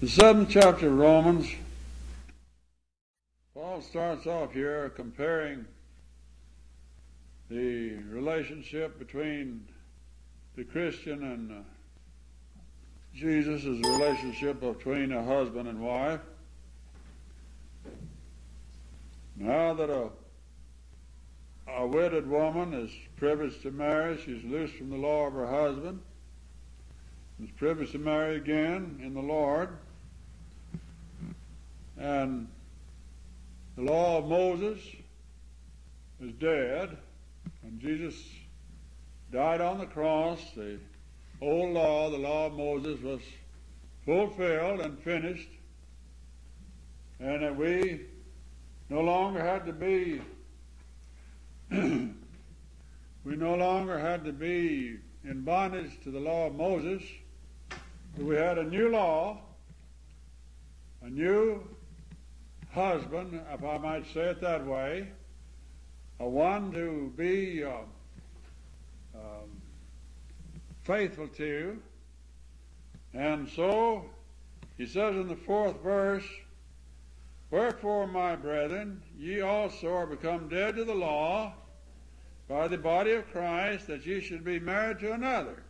The 7th chapter of Romans, Paul starts off here comparing the relationship between the Christian and Jesus as a relationship between a husband and wife. Now that a wedded woman is privileged to marry, she's loosed from the law of her husband, is privileged to marry again in the Lord. And the law of Moses is dead, and Jesus died on the cross. The old law, the law of Moses, was fulfilled and finished, and that we no longer had to be in bondage to the law of Moses, but we had a new law, a new husband, if I might say it that way, a one to be faithful to. And so he says in the 4th verse, "Wherefore, my brethren, ye also are become dead to the law by the body of Christ, that ye should be married to another,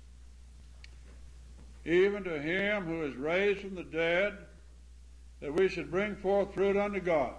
even to him who is raised from the dead, that we should bring forth fruit unto God."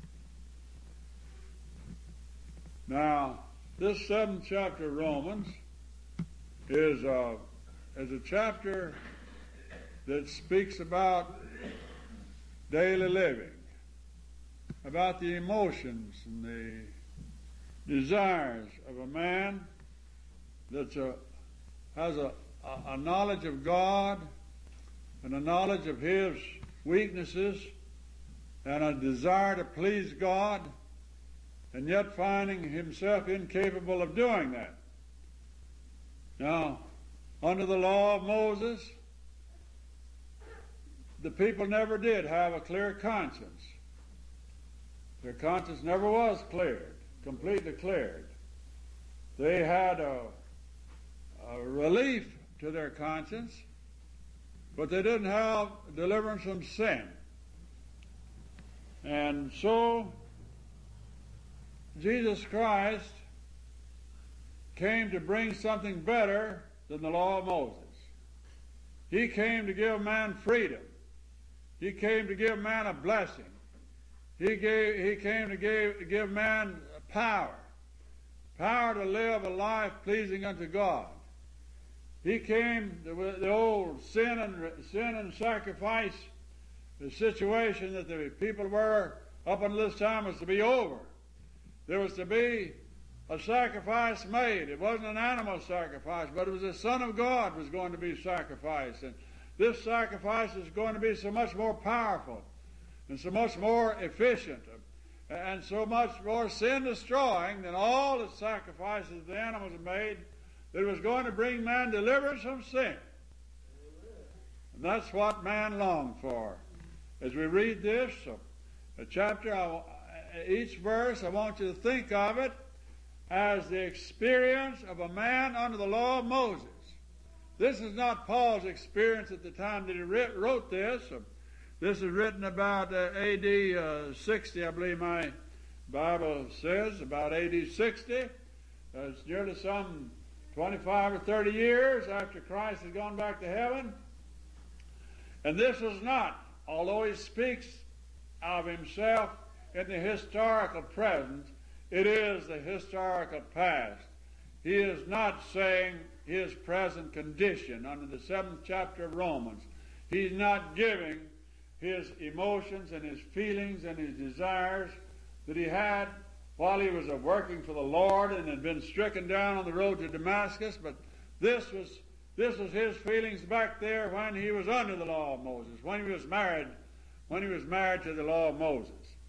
Now, this 7th chapter of Romans is a chapter that speaks about daily living, about the emotions and the desires of a man that has a knowledge of God and a knowledge of his weaknesses and a desire to please God, and yet finding himself incapable of doing that. Now, under the law of Moses, the people never did have a clear conscience. Their conscience never was cleared, completely cleared. They had a relief to their conscience, but they didn't have deliverance from sin. And so Jesus Christ came to bring something better than the law of Moses. He came to give man freedom. He came to give man a blessing. He came to give man power to live a life pleasing unto God. He came with the old sin and sacrifice, the situation that the people were up until this time was to be over. There was to be a sacrifice made. It wasn't an animal sacrifice, but it was the Son of God was going to be sacrificed. And this sacrifice is going to be so much more powerful and so much more efficient and so much more sin-destroying than all the sacrifices the animals have made, that it was going to bring man deliverance from sin. And that's what man longed for. As we read this, a chapter, each verse, I want you to think of it as the experience of a man under the law of Moses. This is not Paul's experience at the time that he wrote this. This is written about A.D. 60, I believe my Bible says, about A.D. 60. It's nearly some 25 or 30 years after Christ has gone back to heaven. And this is not, although he speaks of himself in the historical present, it is the historical past. He is not saying his present condition under the 7th chapter of Romans. He's not giving his emotions and his feelings and his desires that he had while he was working for the Lord and had been stricken down on the road to Damascus, but this was his feelings back there when he was under the law of Moses, when he was married to the law of Moses.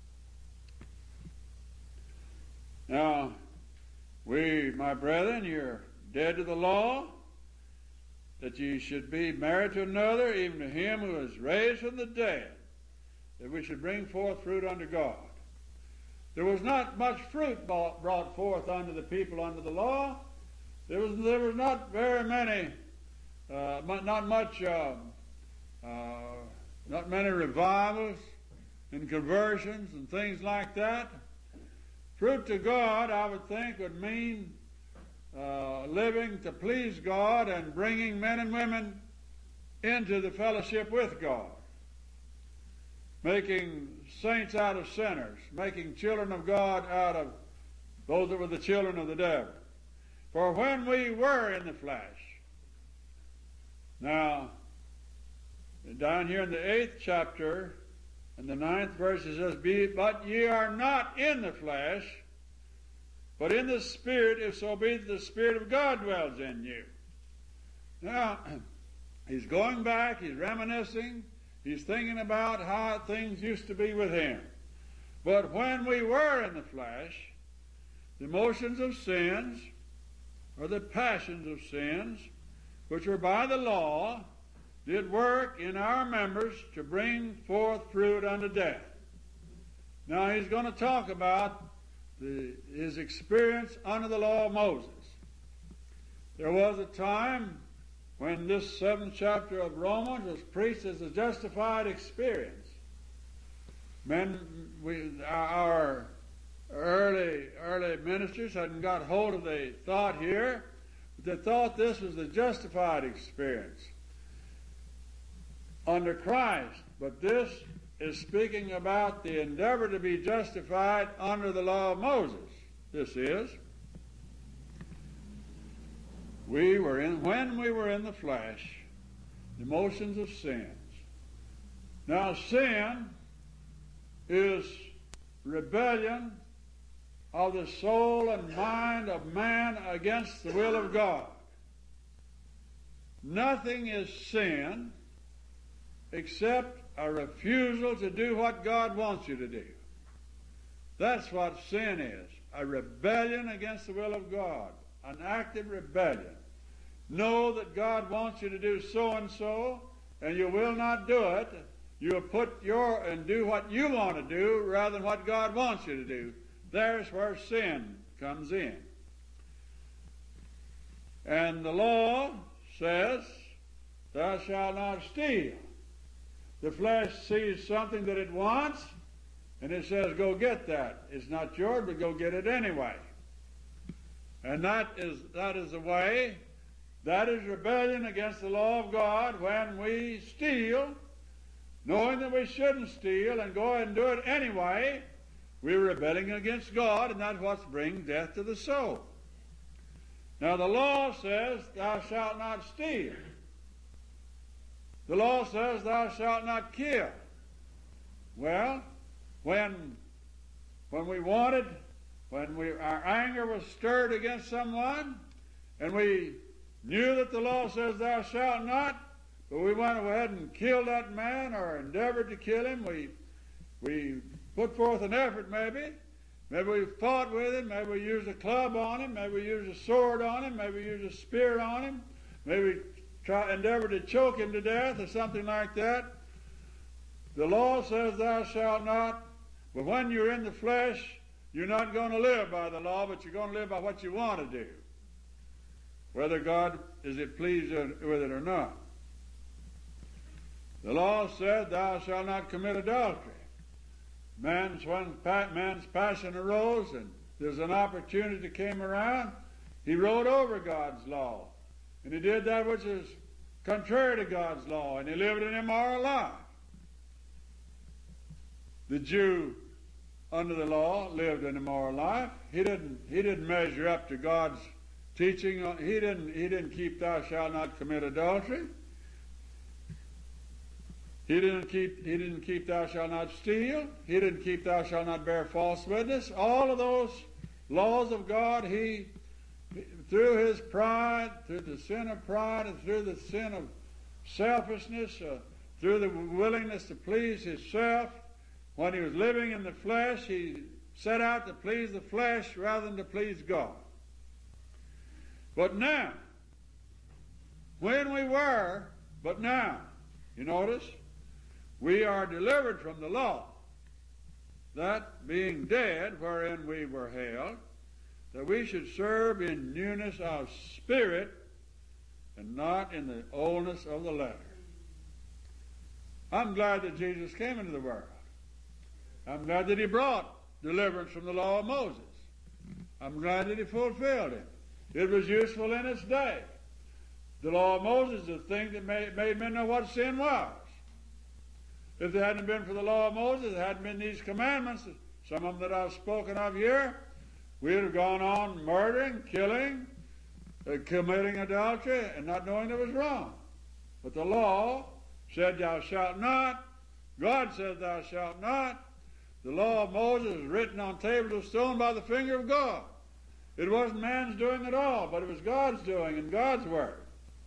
Now, we, my brethren, you're dead to the law, that ye should be married to another, even to him who is raised from the dead, that we should bring forth fruit unto God. There was not much fruit brought forth unto the people under the law. There was not very many, not much not many revivals and conversions and things like that. Fruit to God, I would think, would mean living to please God and bringing men and women into the fellowship with God. Making saints out of sinners. Making children of God out of those that were the children of the devil. For when we were in the flesh. Now, down here in the 8th chapter, in the 9th verse, it says, But ye are not in the flesh, but in the Spirit, if so be that the Spirit of God dwells in you. Now, he's going back, he's reminiscing, he's thinking about how things used to be with him. But when we were in the flesh, the motions of sins, or the passions of sins, which were by the law, did work in our members to bring forth fruit unto death. Now he's going to talk about his experience under the law of Moses. There was a time when this 7th chapter of Romans was preached as a justified experience. Our early ministers hadn't got hold of the thought here, but they thought this was the justified experience under Christ. But this is speaking about the endeavor to be justified under the law of Moses. This is, when we were in the flesh, the motions of sins. Now sin is rebellion of the soul and mind of man against the will of God. Nothing is sin except a refusal to do what God wants you to do. That's what sin is, a rebellion against the will of God, an active rebellion. Know that God wants you to do so and so, and you will not do it. You'll and do what you want to do rather than what God wants you to do. There's where sin comes in. And the law says, thou shalt not steal. The flesh sees something that it wants, and it says, go get that. It's not yours, but go get it anyway. And that is the way. That is rebellion against the law of God when we steal, knowing that we shouldn't steal, and go ahead and do it anyway. We're rebelling against God, and that's what brings death to the soul. Now the law says, thou shalt not steal. The law says, thou shalt not kill. Well, when our anger was stirred against someone, and we knew that the law says, thou shalt not, but we went ahead and killed that man or endeavored to kill him, we put forth an effort maybe. Maybe we fought with him, maybe we used a club on him, maybe we used a sword on him, maybe we used a spear on him, maybe we endeavored to choke him to death or something like that. The law says thou shalt not, but when you're in the flesh, you're not going to live by the law, but you're going to live by what you want to do, whether God is pleased with it or not. The law said thou shalt not commit adultery. When man's passion arose and there's an opportunity that came around, he rode over God's law. And he did that which is contrary to God's law, and he lived an immoral life. The Jew under the law lived an immoral life. He didn't measure up to God's teaching. He didn't keep thou shalt not commit adultery. He didn't keep thou shalt not steal. He didn't keep thou shalt not bear false witness. All of those laws of God, he, through his pride, through the sin of pride, and through the sin of selfishness, through the willingness to please himself, when he was living in the flesh, he set out to please the flesh rather than to please God. But now, you notice, we are delivered from the law, that being dead wherein we were held, that we should serve in newness of spirit and not in the oldness of the letter. I'm glad that Jesus came into the world. I'm glad that he brought deliverance from the law of Moses. I'm glad that he fulfilled it. It was useful in its day. The law of Moses is the thing that made men know what sin was. If it hadn't been for the law of Moses, there hadn't been these commandments, some of them that I've spoken of here, we would have gone on murdering, killing, committing adultery, and not knowing it was wrong. But the law said, thou shalt not. God said, thou shalt not. The law of Moses was written on tables of stone by the finger of God. It wasn't man's doing at all, but it was God's doing and God's word.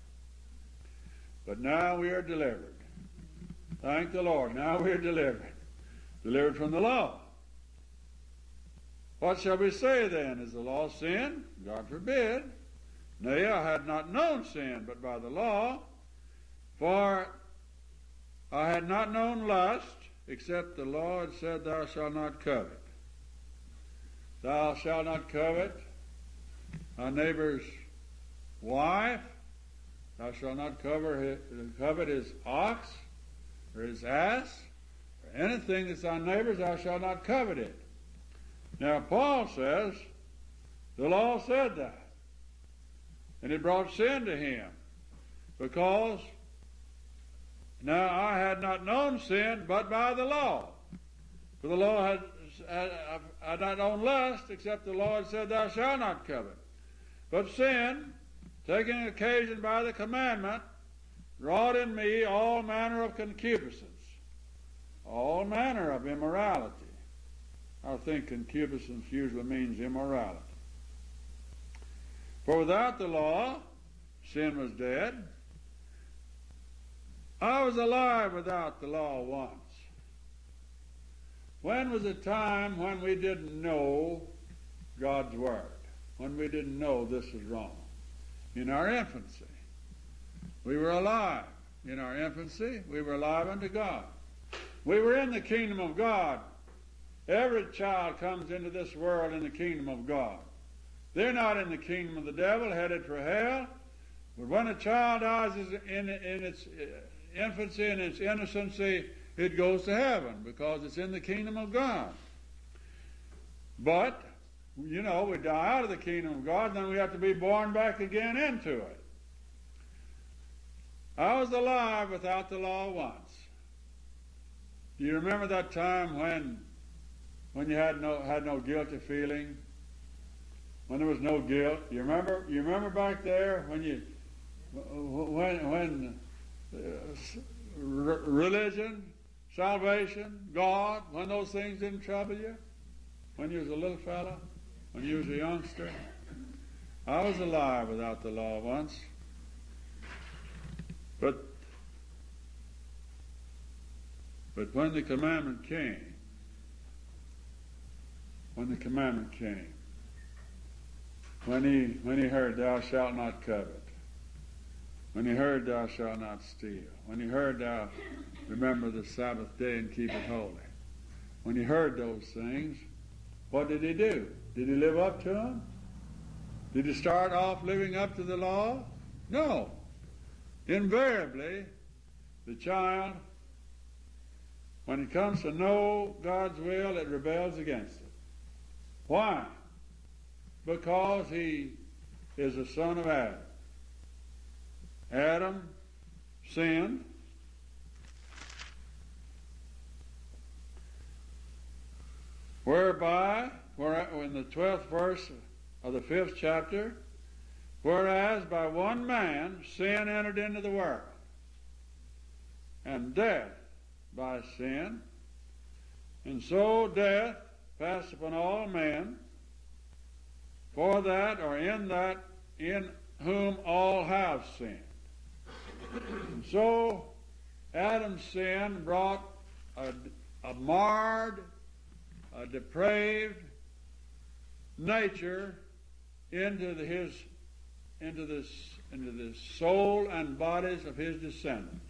But now we are delivered. Thank the Lord. Now we are delivered. Delivered from the law. What shall we say then? Is the law sin? God forbid. Nay, I had not known sin but by the law, for I had not known lust, except the law had said, thou shalt not covet. Thou shalt not covet thy neighbor's wife. Thou shalt not covet his ox or his ass, or anything that's thy neighbor's, thou shalt not covet it. Now Paul says, the law said that. And it brought sin to him. Because now I had not known sin but by the law. For the law had not known lust, except the Lord said, thou shalt not covet. But sin, taking occasion by the commandment, wrought in me all manner of concupiscence, all manner of immorality. I think concupiscence usually means immorality. For without the law, sin was dead. I was alive without the law once. When was a time when we didn't know God's Word? When we didn't know this was wrong? In our infancy. We were alive. In our infancy, we were alive unto God. We were in the kingdom of God. Every child comes into this world in the kingdom of God. They're not in the kingdom of the devil, headed for hell. But when a child dies in its infancy and its innocency, it goes to heaven because it's in the kingdom of God. But, you know, we die out of the kingdom of God, then we have to be born back again into it. I was alive without the law once. Do you remember that time when you had no guilty feeling? When there was no guilt? You remember back there when religion, salvation, God, when those things didn't trouble you? When you was a little fella? When you was a youngster? I was alive without the law once. But when the commandment came, when he heard, thou shalt not covet, when he heard, thou shalt not steal, when he heard, thou remember the Sabbath day and keep it holy, when he heard those things, what did he do? Did he live up to them? Did he start off living up to the law? No. Invariably, the child, when it comes to know God's will, it rebels against it. Why? Because he is a son of Adam. Adam sinned. Whereby, in the 12th verse of the 5th chapter, whereas by one man sin entered into the world, and death by sin, and so death passed upon all men, for that, or in whom all have sinned. So Adam's sin brought a marred, a depraved nature into the soul and bodies of his descendants.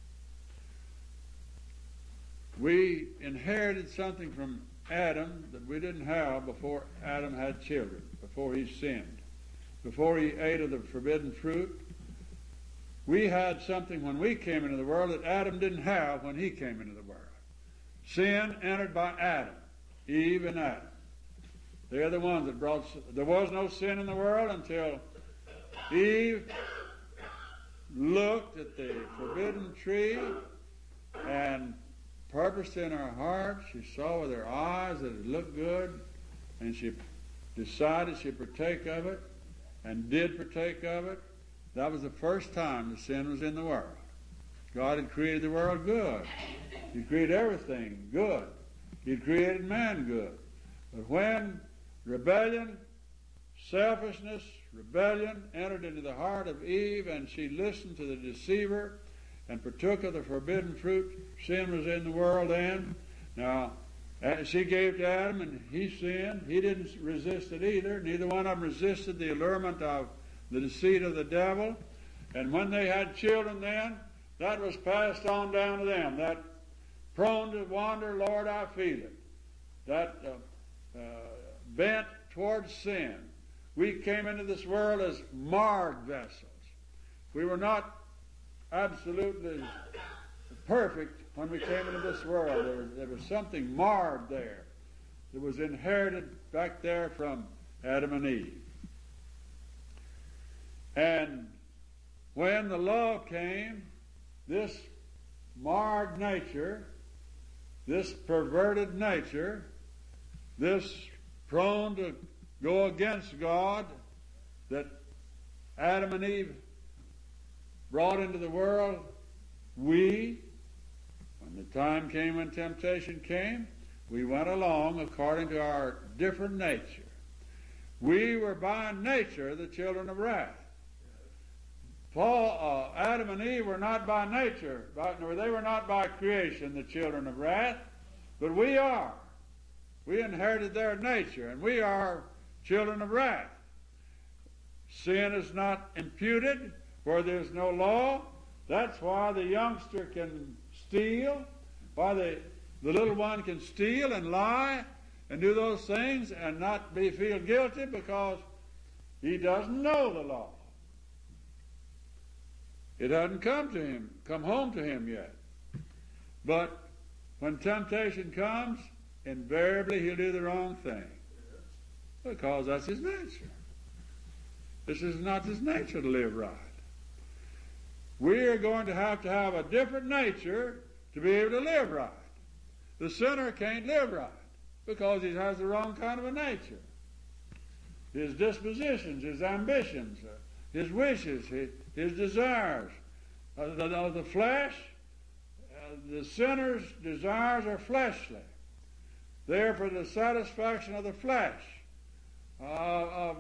We inherited something from Adam that we didn't have before Adam had children, before he sinned, before he ate of the forbidden fruit. We had something when we came into the world that Adam didn't have when he came into the world. Sin entered by Adam, Eve and Adam. They're the ones that brought. There was no sin in the world until Eve looked at the forbidden tree and purposed in her heart. She saw with her eyes that it looked good, and she decided she'd partake of it, and did partake of it. That was the first time the sin was in the world. God had created the world good. He created everything good. He created man good. But when rebellion, selfishness, rebellion entered into the heart of Eve, and she listened to the deceiver and partook of the forbidden fruit, sin was in the world then. Now, she gave to Adam, and he sinned. He didn't resist it either. Neither one of them resisted the allurement of the deceit of the devil. And when they had children then, that was passed on down to them. That prone to wander, Lord, I feel it. That bent towards sin. We came into this world as marred vessels. We were not absolutely perfect when we came into this world. There was something marred there that was inherited back there from Adam and Eve. And when the law came, this marred nature, this perverted nature, this prone to go against God that Adam and Eve brought into the world, when the time came when temptation came, we went along according to our different nature. We were by nature the children of wrath. Adam and Eve were not by nature, they were not by creation the children of wrath, but we are. We inherited their nature, and we are children of wrath. Sin is not imputed where there's no law. That's why the youngster can steal, why the little one can steal and lie and do those things and not feel guilty, because he doesn't know the law. It hasn't come home to him yet. But when temptation comes, invariably he'll do the wrong thing, because that's his nature. This is not his nature to live right. We are going to have a different nature to be able to live right. The sinner can't live right because he has the wrong kind of a nature. His dispositions, his ambitions, his wishes, his desires, the flesh, the sinner's desires are fleshly. They're for the satisfaction of the flesh. I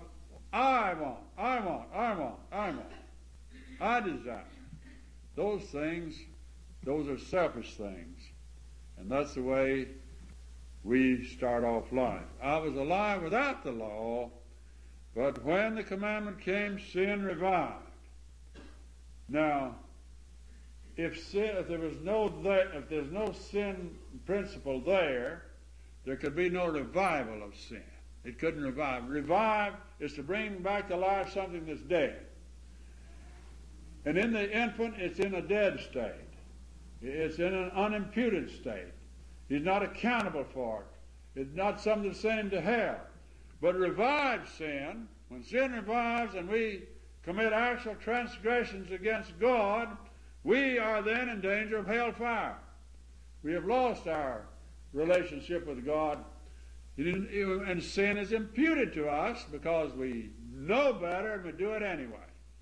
desire. Those things, those are selfish things. And that's the way we start off life. I was alive without the law, but when the commandment came, sin revived. Now, if there's no sin principle there could be no revival of sin. It couldn't revive. Revive is to bring back to life something that's dead. And in the infant, it's in a dead state. It's in an unimputed state. He's not accountable for it. It's not something to send him to hell. But revived sin, when sin revives and we commit actual transgressions against God, we are then in danger of hellfire. We have lost our relationship with God, and sin is imputed to us because we know better and we do it anyway.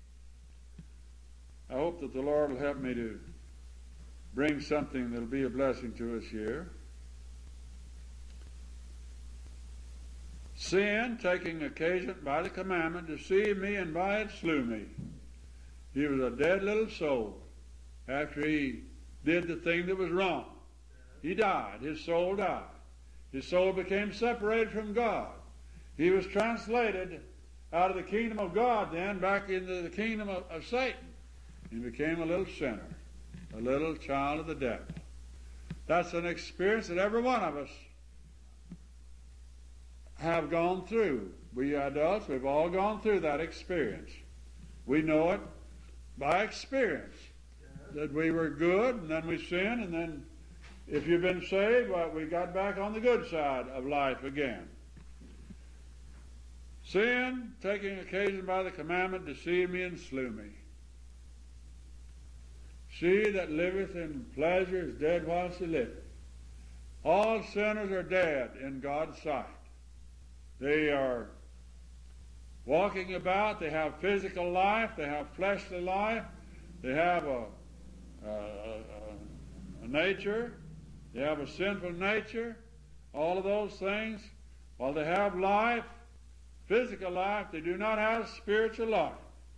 I hope that the Lord will help me to bring something that will be a blessing to us here. Sin, taking occasion by the commandment, deceived me, and by it slew me. He was a dead little soul after he did the thing that was wrong. He died. His soul died. His soul became separated from God. He was translated out of the kingdom of God then back into the kingdom of Satan. He became a little sinner, a little child of the devil. That's an experience that every one of us have gone through. We adults, we've all gone through that experience. We know it. by experience that we were good, and then we sinned, and then if you've been saved, well, we got back on the good side of life again. Sin, taking occasion by the commandment, deceived me and slew me. She that liveth in pleasure is dead whilst he liveth. All sinners are dead in God's sight. They are walking about, they have physical life, they have fleshly life, they have a nature, they have a sinful nature, all of those things. While they have life, physical life, they do not have spiritual life.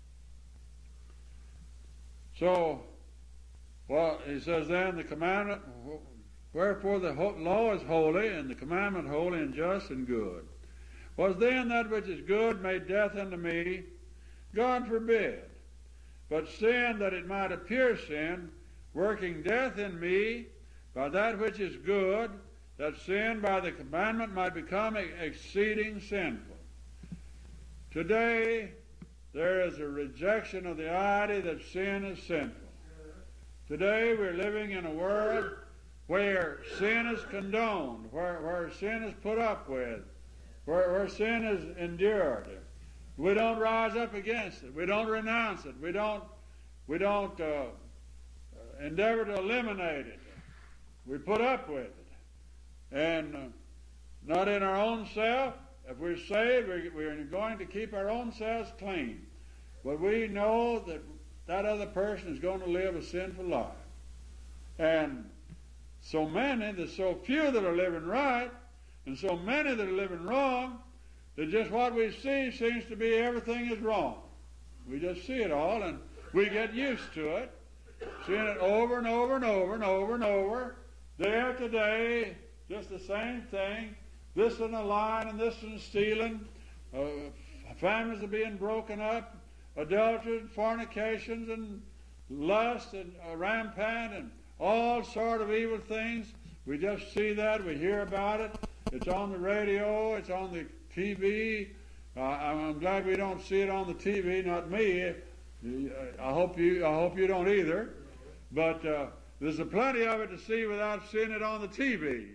So, well, he says then, the commandment, wherefore the law is holy, and the commandment holy and just and good. Was then that which is good made death unto me? God forbid. But sin, that it might appear sin, working death in me by that which is good, that sin by the commandment might become exceeding sinful. Today, there is a rejection of the idea that sin is sinful. Today, we're living in a world where sin is condoned, where sin is put up with, where sin is endured. We don't rise up against it. We don't renounce it. We don't endeavor to eliminate it. We put up with it. And not in our own self. If we're saved, we're going to keep our own selves clean. But we know that that other person is going to live a sinful life. And so many, there's so few that are living right, and so many that are living wrong, that just what we see seems to be everything is wrong. We just see it all, and we get used to it, seeing it over and over and over and over and over, day after day, just the same thing. This and a lying, and this and stealing. Families are being broken up, adultery, fornications, and lust, and rampant, and all sort of evil things. We just see that. We hear about it. It's on the radio. It's on the TV. I'm glad we don't see it on the TV. Not me. I hope you don't either. But there's a plenty of it to see without seeing it on the TV.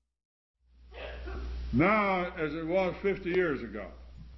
Now, as it was 50 years ago.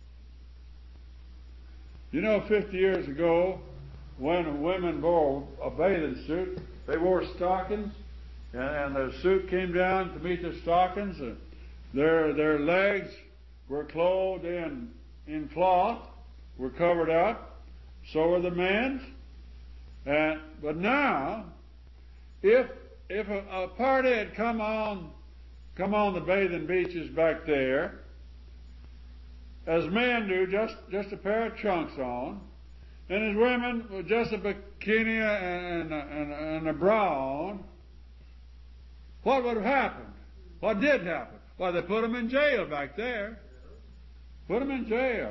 You know, 50 years ago, when women wore a bathing suit, they wore stockings, and their suit came down to meet their stockings. And their legs were clothed in cloth, were covered up. So were the men's. But now, if a party had come on the bathing beaches back there, as men do, just a pair of trunks on, and as women with just a bikini and a bra on, what would have happened? What did happen? Well, they put them in jail back there. Put them in jail.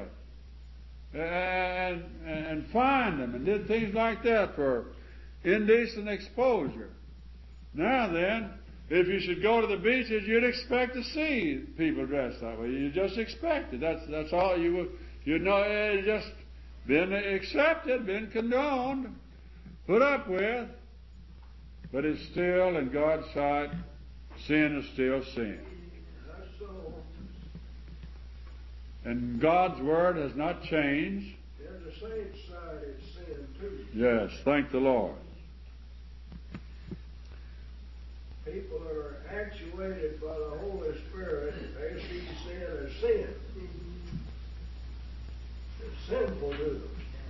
And fined them and did things like that for indecent exposure. Now then, if you should go to the beaches, you'd expect to see people dressed that way. You just expect it. That's all you would. You know, it's just been accepted, been condoned, put up with. But it's still, in God's sight, sin is still sin. And God's Word has not changed. And the saints' side is sin too. Yes, thank the Lord. People are actuated by the Holy Spirit. They see sin as sin. It's sinful to them.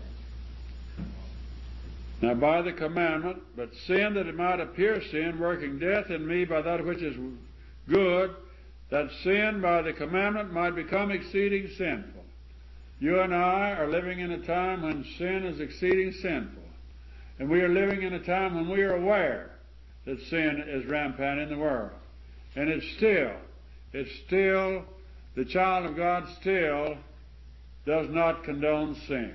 Now by the commandment, but sin that it might appear sin, working death in me by that which is good, that sin by the commandment might become exceeding sinful. You and I are living in a time when sin is exceeding sinful. And we are living in a time when we are aware that sin is rampant in the world. And it's still, the child of God still does not condone sin.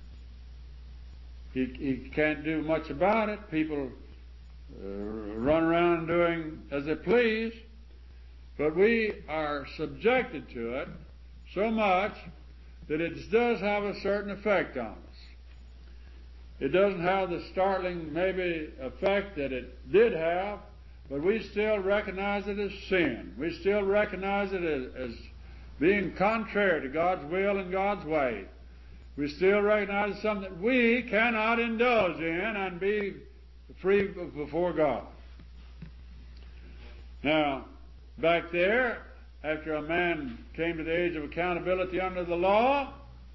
He can't do much about it. People run around doing as they please. But we are subjected to it so much that it does have a certain effect on us. It doesn't have the startling, maybe, effect that it did have, but we still recognize it as sin. We still recognize it as being contrary to God's will and God's way. We still recognize it's something that we cannot indulge in and be free before God. Now, back there, after a man came to the age of accountability under the law,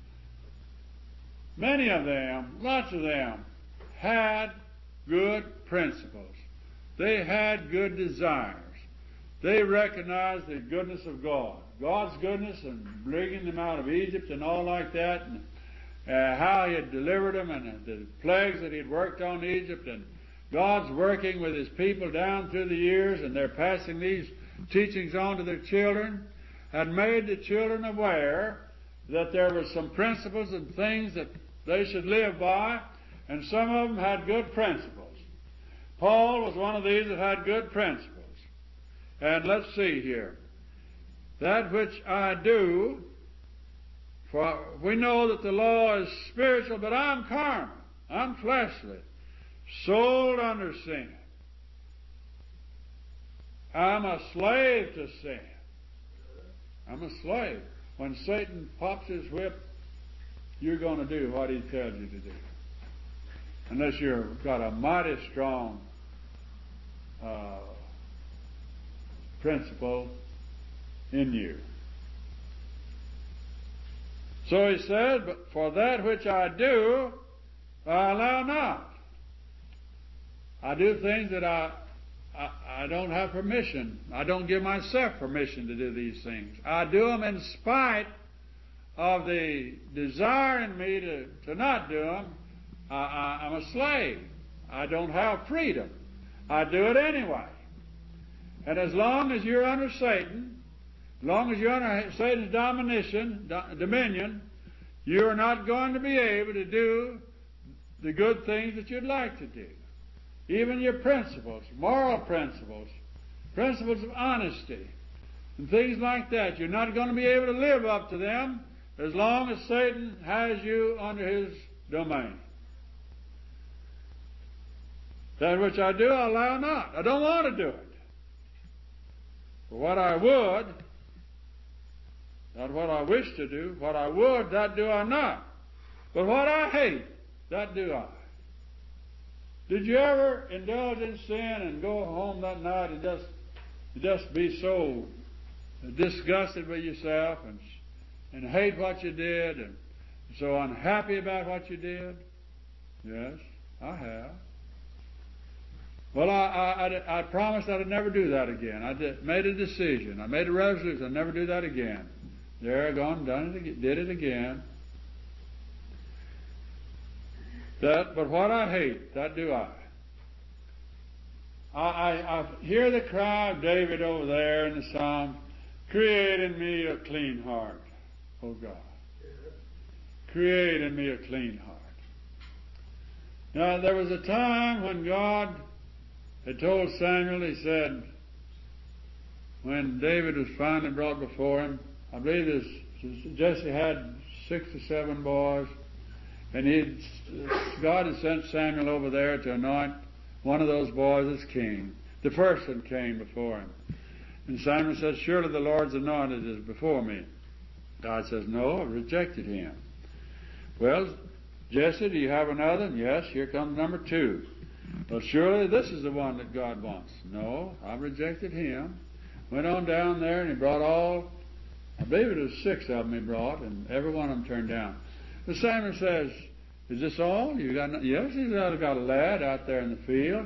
many of them, lots of them, had good principles. They had good desires. They recognized the goodness of God, God's goodness and bringing them out of Egypt and all like that, and how He had delivered them and the plagues that He had worked on Egypt, and God's working with His people down through the years, and they're passing these teachings on to their children, had made the children aware that there were some principles and things that they should live by, and some of them had good principles. Paul was one of these that had good principles. And let's see here. That which I do, for we know that the law is spiritual, but I'm carnal, I'm fleshly, sold under sin. I'm a slave to sin. I'm a slave. When Satan pops his whip, you're going to do what he tells you to do. Unless you've got a mighty strong principle in you. So he said, but for that which I do, I allow not. I do things that I don't have permission. I don't give myself permission to do these things. I do them in spite of the desire in me to not do them. I'm a slave. I don't have freedom. I do it anyway. And as long as you're under Satan, as long as you're under Satan's dominion, you're not going to be able to do the good things that you'd like to do. Even your principles, moral principles, principles of honesty, and things like that, you're not going to be able to live up to them as long as Satan has you under his domain. That which I do, I allow not. I don't want to do it. For what I would, not what I wish to do, what I would, that do I not. But what I hate, that do I. Did you ever indulge in sin and go home that night and just be so disgusted with yourself and hate what you did and so unhappy about what you did? Yes, I have. Well, I promised I'd never do that again. I made a decision. I made a resolution. I'd never do that again. There, gone, done it, did it again. But what I hate, that do I. I hear the cry of David over there in the Psalm, create in me a clean heart, O God. Create in me a clean heart. Now, there was a time when God had told Samuel, he said, when David was finally brought before him, I believe Jesse had 6 or 7 boys, and God had sent Samuel over there to anoint one of those boys as king. The first one came before him. And Samuel said, surely the Lord's anointed is before me. God says, no, I've rejected him. Well, Jesse, do you have another? And yes, here comes number 2. Well, surely this is the one that God wants. No, I've rejected him. Went on down there and he brought I believe it was 6 of them he brought, and every one of them turned down. But Samuel says, is this all? You got? Yes, he's got a lad out there in the field.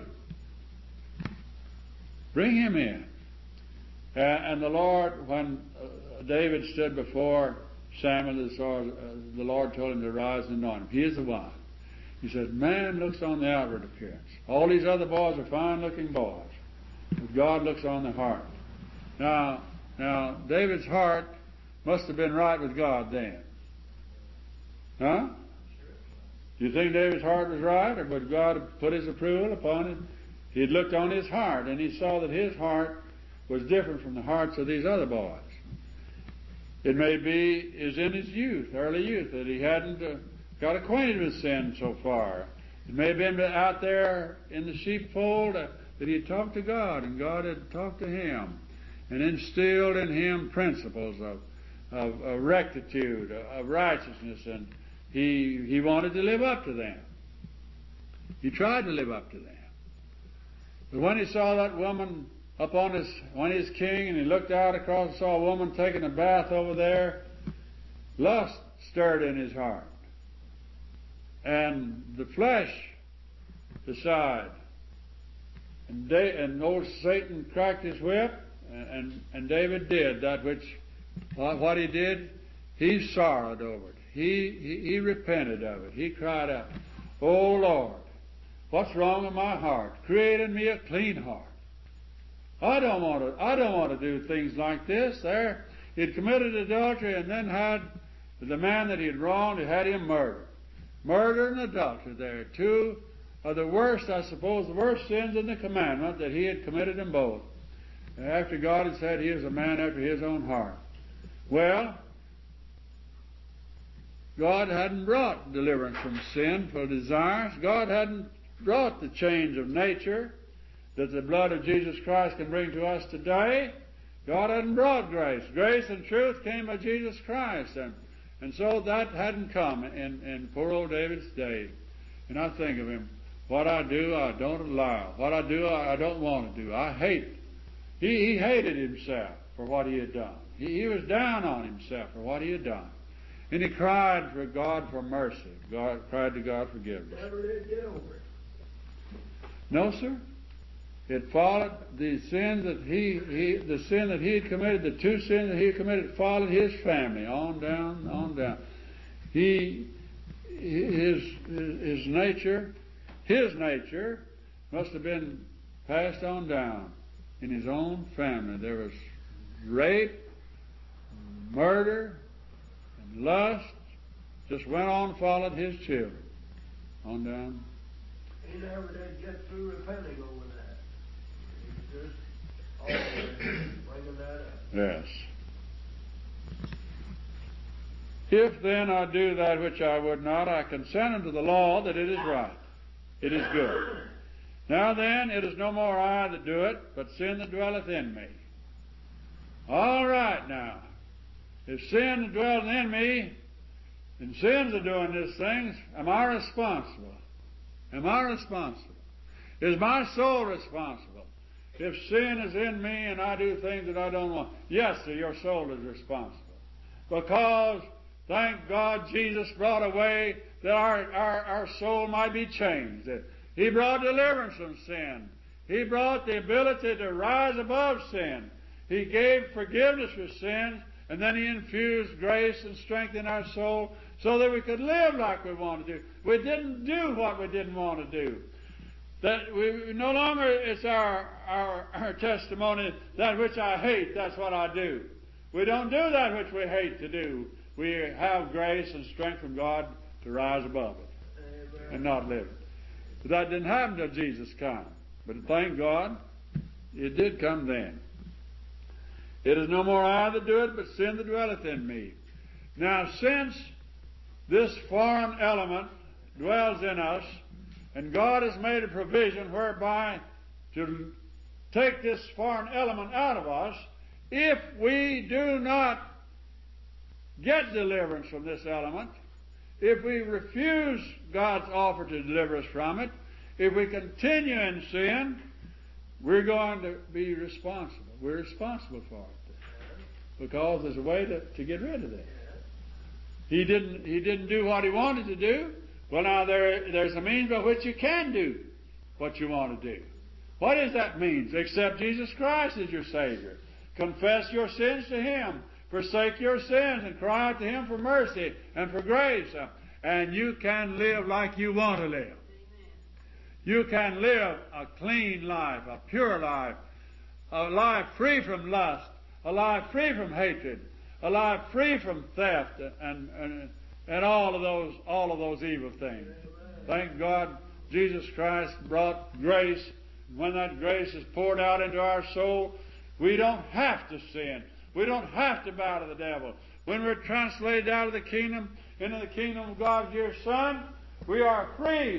Bring him in. And the Lord, when David stood before Samuel, the Lord told him to rise and anoint him. He is the one. He says, man looks on the outward appearance. All these other boys are fine-looking boys. But God looks on the heart. Now, David's heart must have been right with God then. Huh? Do you think David's heart was right, or would God have put his approval upon it? He had looked on his heart, and he saw that his heart was different from the hearts of these other boys. It may be is in his youth, early youth, that he hadn't got acquainted with sin so far. It may have been out there in the sheepfold that he had talked to God, and God had talked to him and instilled in him principles of rectitude, of righteousness, and he wanted to live up to them. He tried to live up to them. But when he saw that woman when he was king, and he looked out across and saw a woman taking a bath over there, lust stirred in his heart. And the flesh aside. And old Satan cracked his whip, and David did that which, what he did, he sorrowed over it. He repented of it. He cried out, "Oh Lord, what's wrong in my heart? Create in me a clean heart. I don't want to do things like this." There, he'd committed adultery, and then had the man that he had wronged, he had him murdered. Murder and adultery there, two of the worst, I suppose, the worst sins in the commandment, that he had committed them both. After God had said he was a man after his own heart. Well, God hadn't brought deliverance from sinful desires. God hadn't brought the change of nature that the blood of Jesus Christ can bring to us today. God hadn't brought grace. Grace and truth came by Jesus Christ. And so that hadn't come in poor old David's day. And I think of him, what I do, I don't allow. What I do, I don't want to do. I hate it. He hated himself for what he had done. He was down on himself for what he had done. And he cried for God for mercy. Cried to God for forgiveness. Never did get over it. No, sir. It followed the sin that the sin that he had committed, the two sins that he had committed, followed his family on down, on down. His nature must have been passed on down in his own family. There was rape, murder, and lust. Just went on and followed his children on down. He never did get through repenting over that. He just always bringing that up. Yes. If then I do that which I would not, I consent unto the law that it is right. It is good. Now then, it is no more I that do it, but sin that dwelleth in me. All right now. If sin that dwelleth in me, and sins are doing these things, am I responsible? Am I responsible? Is my soul responsible? If sin is in me and I do things that I don't want, yes, sir, your soul is responsible. Because, thank God, Jesus brought a way that our soul might be changed. He brought deliverance from sin. He brought the ability to rise above sin. He gave forgiveness for sins, and then He infused grace and strength in our soul so that we could live like we want to do. We didn't do what we didn't want to do. That we no longer it's our testimony, that which I hate, that's what I do. We don't do that which we hate to do. We have grace and strength from God to rise above it and not live it. But that didn't happen till Jesus came. But thank God, it did come then. It is no more I that do it, but sin that dwelleth in me. Now, since this foreign element dwells in us, and God has made a provision whereby to take this foreign element out of us, if we do not get deliverance from this element, if we refuse God's offer to deliver us from it, if we continue in sin, we're going to be responsible. We're responsible for it. Because there's a way to get rid of that. He didn't do what he wanted to do. Well, now there's a means by which you can do what you want to do. What is that means? Accept Jesus Christ as your Savior. Confess your sins to Him. Forsake your sins and cry out to Him for mercy and for grace. And you can live like you want to live. You can live a clean life, a pure life, a life free from lust, a life free from hatred, a life free from theft and all of those evil things. Thank God Jesus Christ brought grace. When that grace is poured out into our soul, we don't have to sin. We don't have to bow to the devil. When we're translated out of the kingdom into the kingdom of God's dear Son, we are free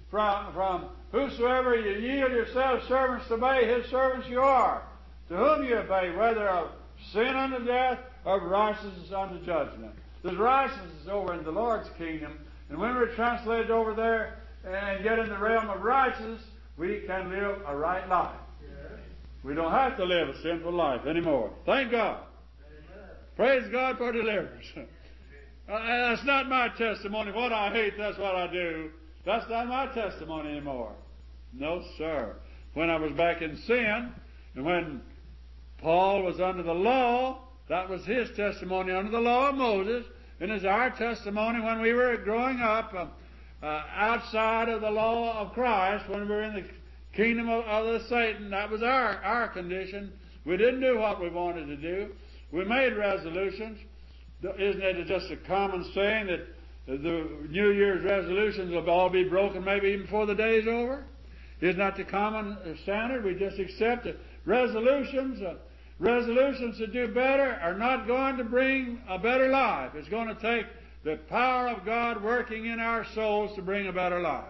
from whosoever you yield yourselves servants to obey, his servants you are. To whom you obey, whether of sin unto death or of righteousness unto judgment. There's righteousness over in the Lord's kingdom, and when we're translated over there and get in the realm of righteousness, we can live a right life. We don't have to live a sinful life anymore. Thank God. Praise God for deliverance. That's not my testimony. What I hate, that's what I do. That's not my testimony anymore. No, sir. When I was back in sin, and when Paul was under the law, that was his testimony under the law of Moses, and it's our testimony when we were growing up outside of the law of Christ, when we were in the kingdom of the Satan. That was our condition. We didn't do what we wanted to do. We made resolutions. Isn't it just a common saying that the New Year's resolutions will all be broken maybe even before the day's over? Isn't that the common standard? We just accept it. Resolutions to do better are not going to bring a better life. It's going to take the power of God working in our souls to bring a better life.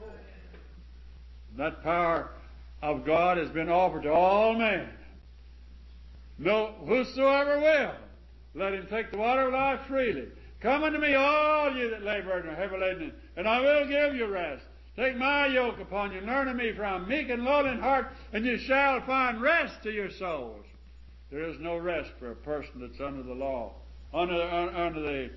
That power of God has been offered to all men. No, whosoever will, let him take the water of life freely. Come unto me, all you that labor and are heavy laden, and I will give you rest. Take my yoke upon you, and learn of me, for I am meek and lowly in heart, and you shall find rest to your souls. There is no rest for a person that's under the law, under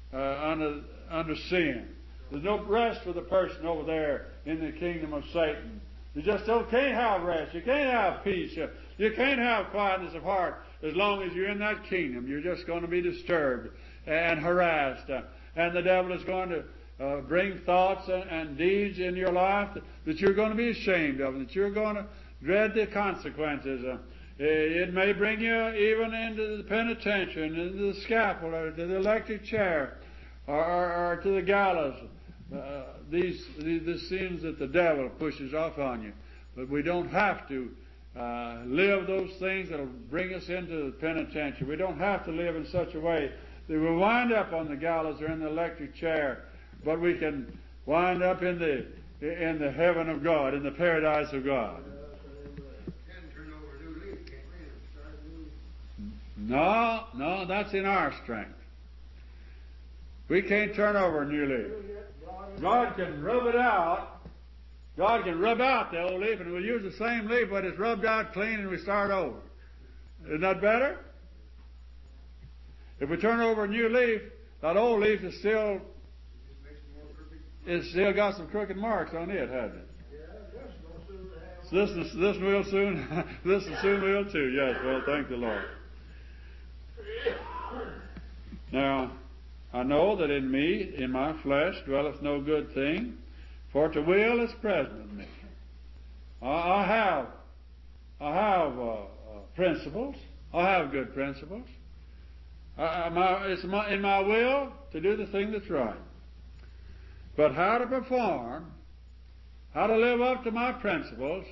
sin. There's no rest for the person over there in the kingdom of Satan. You just can't have rest. You can't have peace. You can't have quietness of heart as long as you're in that kingdom. You're just going to be disturbed and harassed. And the devil is going to bring thoughts and deeds in your life that you're going to be ashamed of, that you're going to dread the consequences. It may bring you even into the penitentiary, into the scaffold, or to the electric chair, or to the gallows. These sins that the devil pushes off on you. But we don't have to live those things that will bring us into the penitentiary. We don't have to live in such a way that we wind up on the gallows or in the electric chair, but we can wind up in the heaven of God, in the paradise of God. No, that's in our strength. We can't turn over a new leaf. God can rub it out. God can rub out the old leaf, and we'll use the same leaf, but it's rubbed out clean, and we start over. Isn't that better? If we turn over a new leaf, that old leaf is still got some crooked marks on it, hasn't it? So this will soon, this soon will too. Yes, well, thank the Lord. Now, I know that in me, in my flesh, dwelleth no good thing, for to will is present with me. I have principles. I have good principles. It's in my will to do the thing that's right. But how to perform, how to live up to my principles,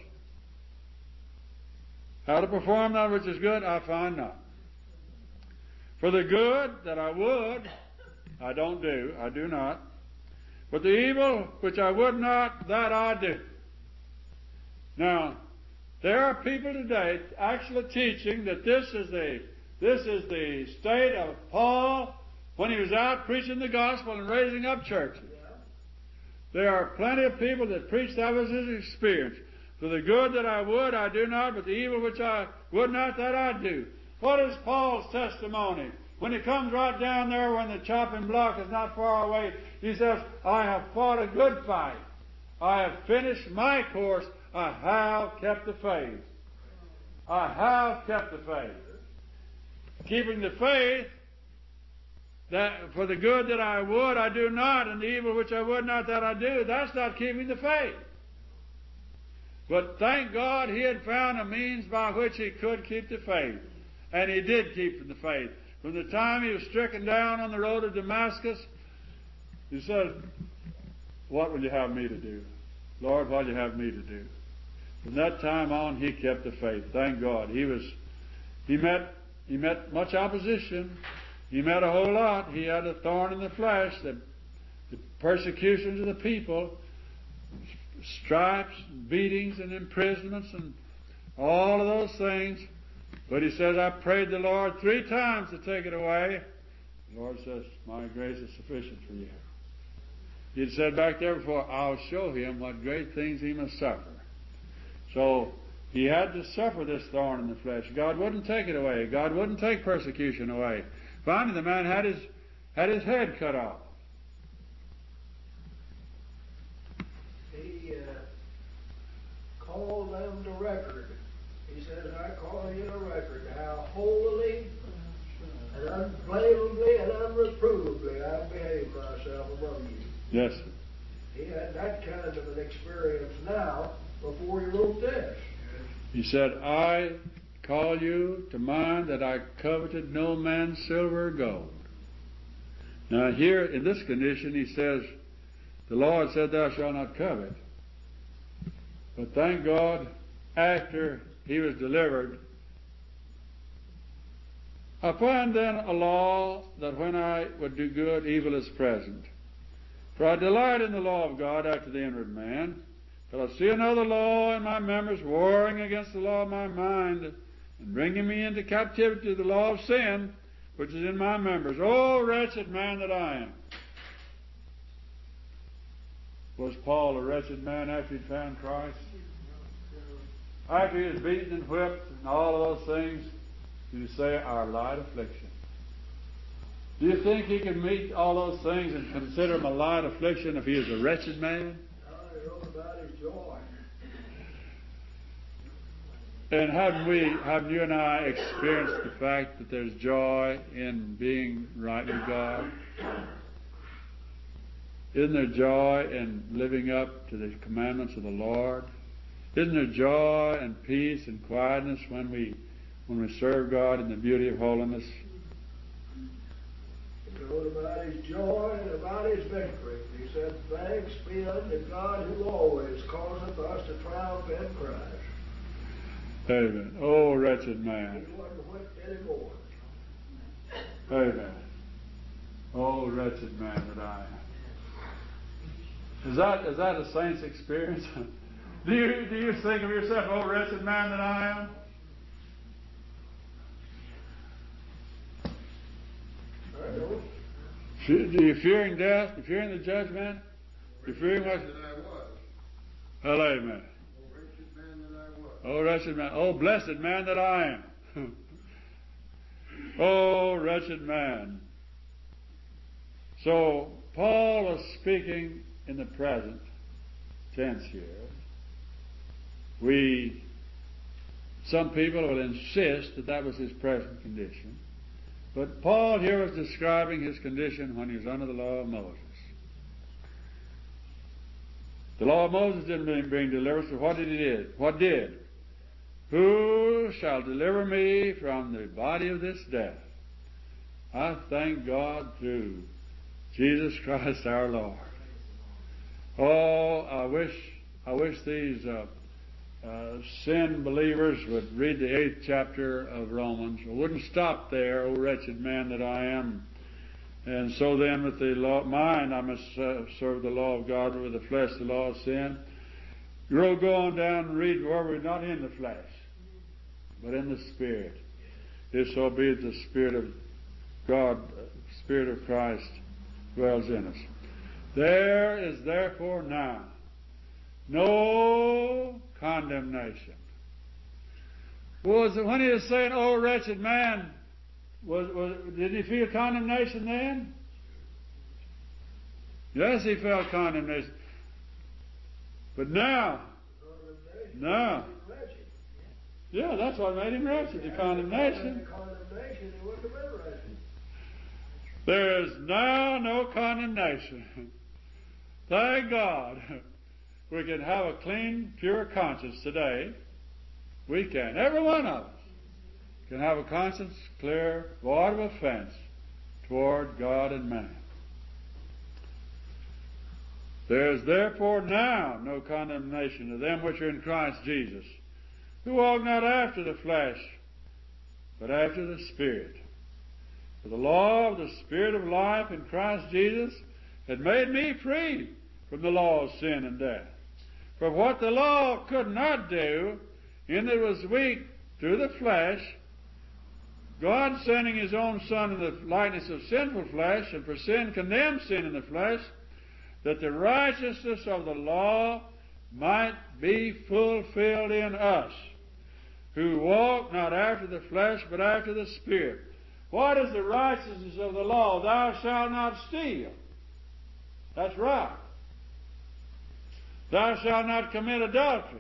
how to perform that which is good, I find not. For the good that I would, I don't do. I do not. But the evil which I would not, that I do. Now, there are people today actually teaching that this is the state of Paul when he was out preaching the gospel and raising up churches. There are plenty of people that preach that was his experience. For the good that I would, I do not, but the evil which I would not, that I do. What is Paul's testimony? When he comes right down there when the chopping block is not far away, he says, I have fought a good fight. I have finished my course. I have kept the faith. I have kept the faith. Keeping the faith, that for the good that I would, I do not, and the evil which I would not, that I do, that's not keeping the faith. But thank God he had found a means by which he could keep the faith. And he did keep the faith. From the time he was stricken down on the road to Damascus, he said, what will you have me to do? Lord, what will you have me to do? From that time on, he kept the faith. Thank God. He met much opposition. He met a whole lot. He had a thorn in the flesh, the persecutions of the people, stripes, and beatings, and imprisonments, and all of those things. But he says, I prayed the Lord 3 times to take it away. The Lord says, my grace is sufficient for you. He'd said back there before, I'll show him what great things he must suffer. So he had to suffer this thorn in the flesh. God wouldn't take it away. God wouldn't take persecution away. Finally, the man had his head cut off. He called them to record. He says, I call you to record how holy and unblameably and unreprovably I behaved myself among you. Yes. He had that kind of an experience now before he wrote this. He said, I call you to mind that I coveted no man's silver or gold. Now here in this condition he says, the Lord said, thou shalt not covet. But thank God, after he was delivered, I find then a law that when I would do good, evil is present. For I delight in the law of God after the inward man, till I see another law in my members warring against the law of my mind, and bringing me into captivity to the law of sin, which is in my members. O wretched man that I am! Was Paul a wretched man after he found Christ? After he was beaten and whipped and all of those things, you say, our light affliction. Do you think he can meet all those things and consider them a light affliction if he is a wretched man? He wrote about his joy. And haven't you and I experienced the fact that there's joy in being right with God? Isn't there joy in living up to the commandments of the Lord? Isn't there joy and peace and quietness when we serve God in the beauty of holiness? He wrote about his joy and about his victory. He said, thanks be unto God who always causeth us to triumph in Christ. Amen. Oh, wretched man. He wasn't whipped anymore. Amen. Oh, wretched man that I am. Is that a saint's experience? Do you think of yourself, oh, wretched man that I am? I don't. Do you fearing death? Do you fearing the judgment? Do you fearing what? Well, amen. Oh, wretched man. Oh, blessed man that I am. Oh, wretched man. So, Paul is speaking in the present tense here. Some people will insist that was his present condition. But Paul here was describing his condition when he was under the law of Moses. The law of Moses didn't bring deliverance, but what did he do? What did? Who shall deliver me from the body of this death? I thank God through Jesus Christ our Lord. Oh, I wish these sin believers would read the 8th chapter of Romans. I wouldn't stop there, O wretched man that I am. And so then with the mind I must serve the law of God, with the flesh the law of sin. Go on down and read where we're not in the flesh, but in the Spirit. If so be the Spirit of God, Spirit of Christ dwells in us. There is therefore now no condemnation. When he was saying, "Oh, wretched man," did he feel condemnation then? Yes, he felt condemnation. But now, yeah, that's what made him wretched, the condemnation. There is now no condemnation. Thank God. We can have a clean, pure conscience today. We can. Every one of us can have a conscience clear, void of offense toward God and man. There is therefore now no condemnation to them which are in Christ Jesus, who walk not after the flesh, but after the Spirit. For the law of the Spirit of life in Christ Jesus had made me free from the law of sin and death. For what the law could not do, in that it was weak through the flesh, God sending His own Son in the likeness of sinful flesh, and for sin condemned sin in the flesh, that the righteousness of the law might be fulfilled in us, who walk not after the flesh, but after the Spirit. What is the righteousness of the law? Thou shalt not steal. That's right. Thou shalt not commit adultery.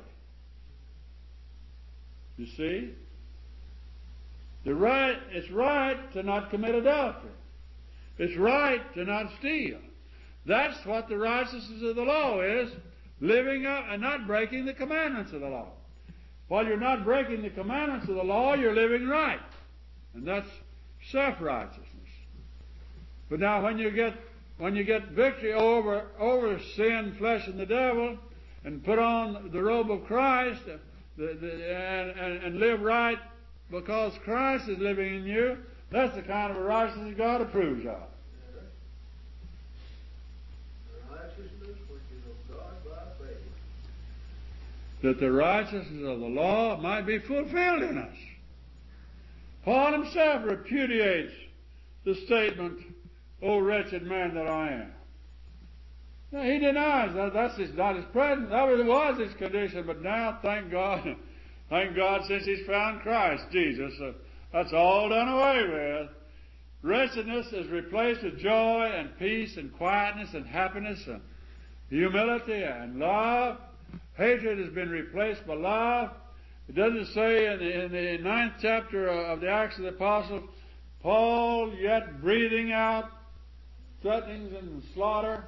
You see? It's right to not commit adultery. It's right to not steal. That's what the righteousness of the law is, living up and not breaking the commandments of the law. While you're not breaking the commandments of the law, you're living right. And that's self-righteousness. But now when you get victory over sin, flesh, and the devil, and put on the robe of Christ and live right because Christ is living in you, that's the kind of a righteousness God approves of. Righteousness which is of God by faith. That the righteousness of the law might be fulfilled in us. Paul himself repudiates the statement, "O wretched man that I am." Now, he denies that. That's not his present. That was his condition, but now, thank God, since he's found Christ Jesus, that's all done away with. Wretchedness is replaced with joy and peace and quietness and happiness and humility and love. Hatred has been replaced by love. It doesn't say in the 9th chapter of the Acts of the Apostles, Paul yet breathing out threatenings and slaughter.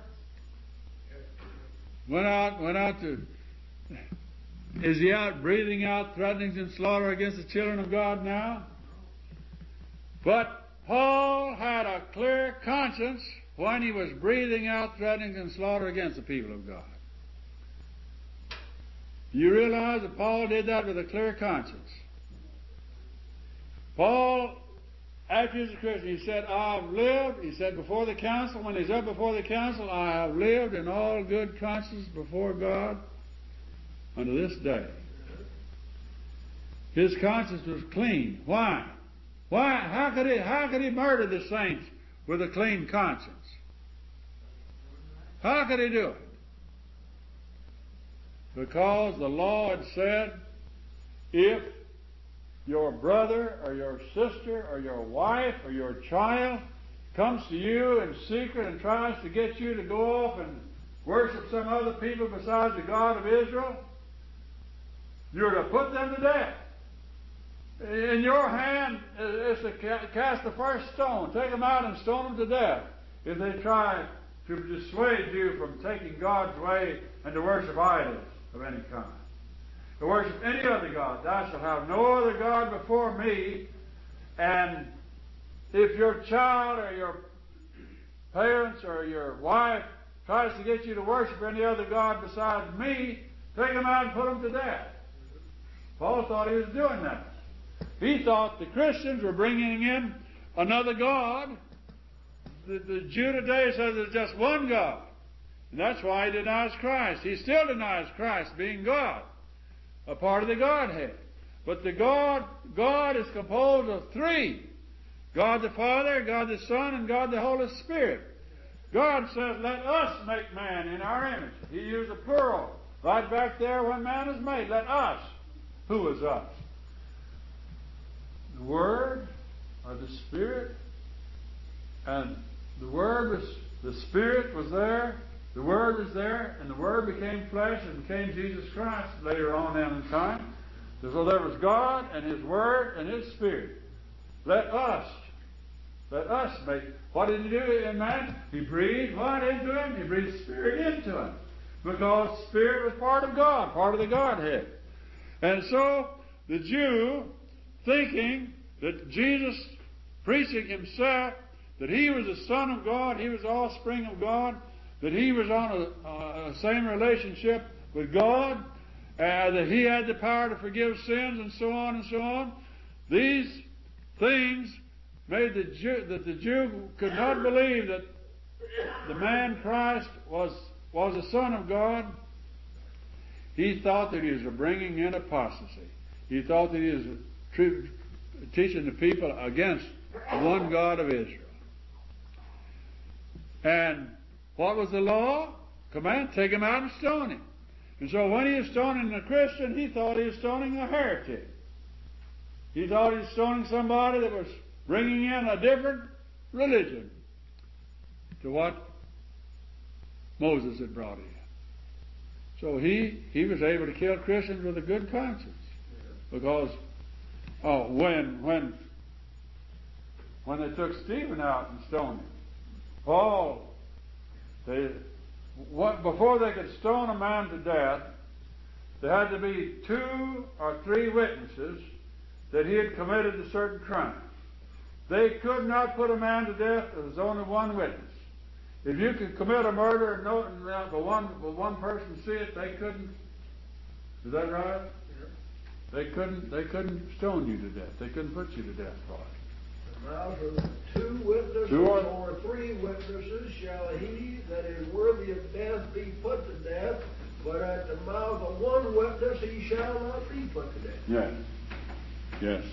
Went out to, is he out breathing out threatenings and slaughter against the children of God now? But Paul had a clear conscience when he was breathing out threatenings and slaughter against the people of God. You realize that Paul did that with a clear conscience. Paul, after he was a Christian, he said, I've lived, he said before the council, when he's up before the council, I have lived in all good conscience before God unto this day. His conscience was clean. Why? Why? How could he murder the saints with a clean conscience? How could he do it? Because the law had said, if your brother or your sister or your wife or your child comes to you in secret and tries to get you to go off and worship some other people besides the God of Israel, you're to put them to death. In your hand is to cast the first stone. Take them out and stone them to death if they try to dissuade you from taking God's way and to worship idols of any kind. To worship any other God. Thou shalt have no other God before me. And if your child or your parents or your wife tries to get you to worship any other God besides me, take them out and put them to death. Paul thought he was doing that. He thought the Christians were bringing in another God. The Jew today says there's just one God. And that's why he denies Christ. He still denies Christ being God, a part of the Godhead. But the God is composed of three. God the Father, God the Son, and God the Holy Spirit. God says, let us make man in our image. He used a plural right back there when man is made. Let us. Who is us? The Word or the Spirit. And the Word was, the Spirit was there. The Word was there, and the Word became flesh and became Jesus Christ later on in time. So there was God and His Word and His Spirit. Let us make. What did He do in man? He breathed what into him? He breathed Spirit into him. Because Spirit was part of God, part of the Godhead. And so the Jew, thinking that Jesus, preaching Himself, that He was the Son of God, He was the offspring of God, that He was on a same relationship with God, that He had the power to forgive sins, and so on and so on. These things made that the Jew could not believe that the man Christ was the Son of God. He thought that he was bringing in apostasy. He thought that he was teaching the people against the one God of Israel. And what was the law? Command, take him out and stone him. And so when he was stoning a Christian, he thought he was stoning a heretic. He thought he was stoning somebody that was bringing in a different religion to what Moses had brought in. So he was able to kill Christians with a good conscience. Because when they took Stephen out and stoned him, before they could stone a man to death, there had to be 2 or 3 witnesses that he had committed a certain crime. They could not put a man to death if there was only one witness. If you could commit a murder and one person see it, they couldn't. Is that right? Yeah. They couldn't stone you to death. They couldn't put you to death for it. Now from 2 witnesses or 3 witnesses shall he that is worthy of death be put to death, but at the mouth of 1 witness he shall not be put to death. Yes. Yes.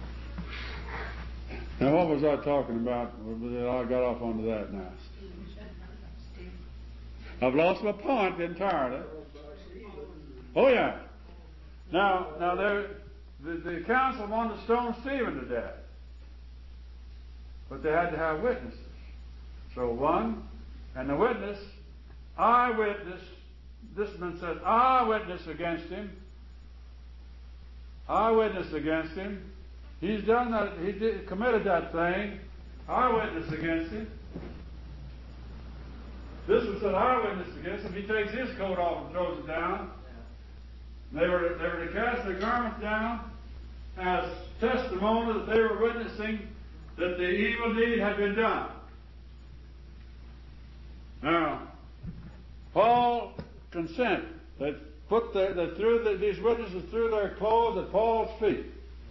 Now what was I talking about? I got off onto that now. I've lost my point entirely. Oh yeah. Now the council wanted to stone Stephen to death. But they had to have witnesses. So and the witness, eyewitness, this man says, eyewitness against him. Eyewitness against him. He's done that, committed that thing. Eyewitness against him. This was an eyewitness against him. He takes his coat off and throws it down. They were to cast their garments down as testimony that they were witnessing that the evil deed had been done. Now, Paul consented. They threw these witnesses threw their clothes at Paul's feet.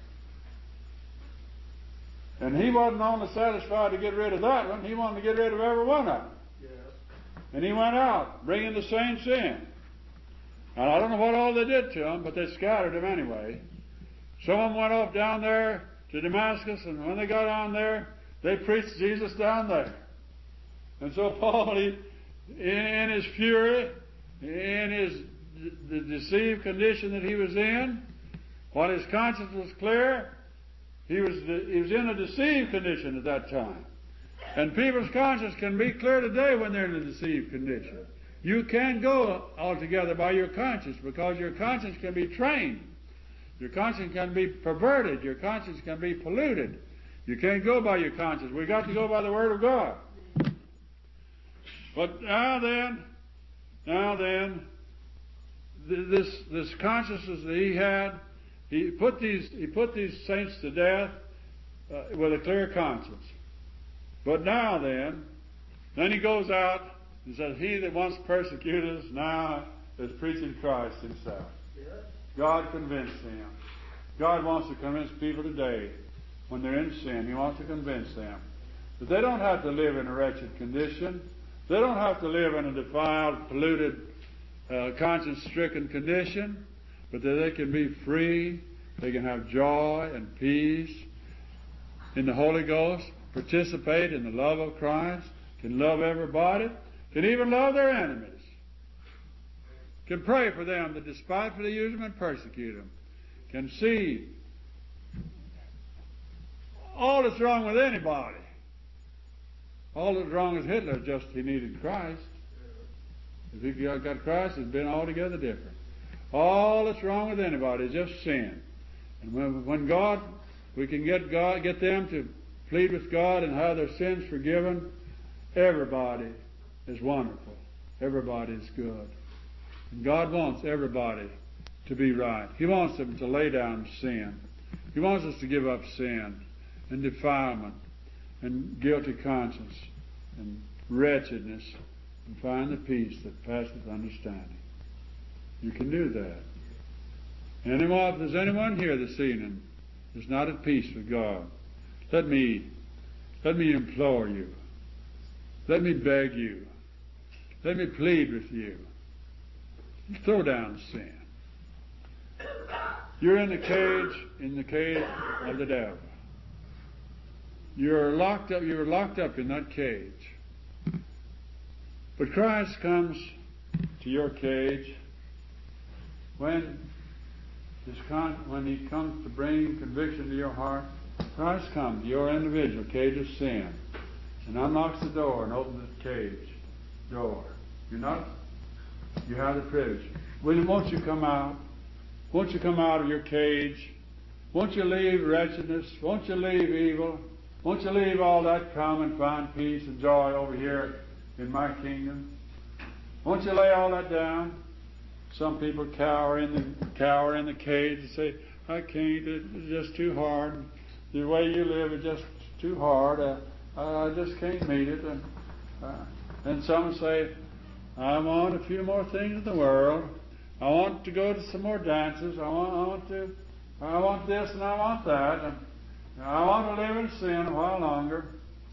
And he wasn't only satisfied to get rid of that one, he wanted to get rid of every one of them. Yeah. And he went out, bringing the saints in. And I don't know what all they did to them, but they scattered them anyway. Some of them went off down there to Damascus, and when they got on there, they preached Jesus down there. And so Paul, in his fury, in the deceived condition that he was in, while his conscience was clear, he was in a deceived condition at that time. And people's conscience can be clear today when they're in a deceived condition. You can't go altogether by your conscience, because your conscience can be trained. Your conscience can be perverted. Your conscience can be polluted. You can't go by your conscience. We've got to go by the Word of God. But now then, this consciousness that he had, he put these saints to death with a clear conscience. But now then he goes out and says, he that once persecuted us now is preaching Christ himself. Yeah. God convinced them. God wants to convince people today when they're in sin. He wants to convince them that they don't have to live in a wretched condition. They don't have to live in a defiled, polluted, conscience-stricken condition, but that they can be free. They can have joy and peace in the Holy Ghost, participate in the love of Christ, can love everybody, can even love their enemies, can pray for them that despitefully use them and persecute them, can see all that's wrong with anybody. All that's wrong with Hitler is just he needed Christ. If he got Christ, it'd been altogether different. All that's wrong with anybody is just sin. And when God, we can get them to plead with God and have their sins forgiven, everybody is wonderful. Everybody is good. And God wants everybody to be right. He wants them to lay down sin. He wants us to give up sin and defilement and guilty conscience and wretchedness and find the peace that passeth understanding. You can do that. If there's anyone here this evening that's not at peace with God, let me implore you. Let me beg you. Let me plead with you. Throw down sin. You're in the cage of the devil. You're locked up in that cage. But Christ comes to your cage when He comes to bring conviction to your heart. Christ comes to your individual cage of sin and unlocks the door and opens the cage door. You have the privilege. Won't you come out? Won't you come out of your cage? Won't you leave wretchedness? Won't you leave evil? Won't you leave all that? Come and find peace and joy over here in my kingdom? Won't you lay all that down? Some people cower in the cage and say, I can't, it's just too hard. The way you live is just too hard. I just can't meet it. And some say, I want a few more things in the world. I want to go to some more dances. I want this and I want that. And I want to live in sin a while longer.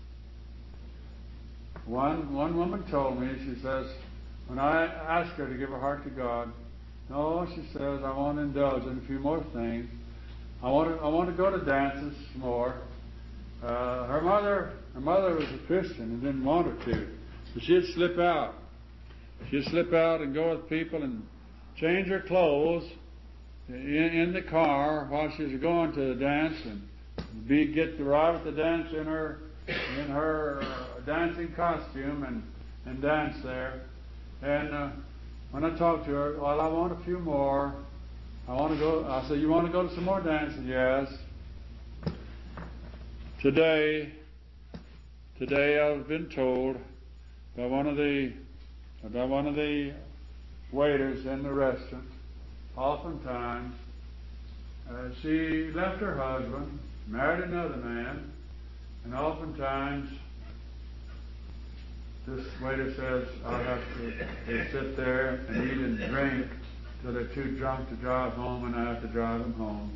One woman told me, she says, when I asked her to give her heart to God, no, she says, I want to indulge in a few more things. I want to go to dances some more. Her mother was a Christian and didn't want her to, but she'd slip out. She'd slip out and go with people and change her clothes in the car while she was going to the dance and get to arrive at the dance in her dancing costume and dance there. And when I talked to her, well, I want a few more. I want to go. I said, you want to go to some more dances? Yes. Today I've been told by one of the waiters in the restaurant, oftentimes, she left her husband, married another man, and oftentimes this waiter says, I'll have to sit there and eat and drink till they're too drunk to drive home, and I have to drive them home.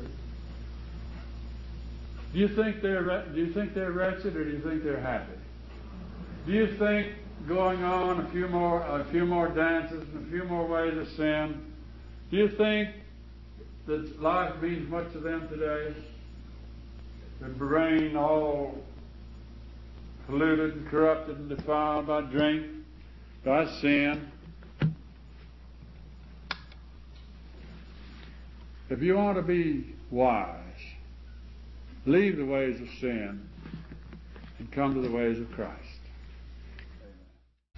Do you think they're wretched, or do you think they're happy? Do you think going on a few more dances and a few more ways of sin, do you think that life means much to them today? Their brain all polluted and corrupted and defiled by drink, by sin. If you want to be wise, leave the ways of sin and come to the ways of Christ.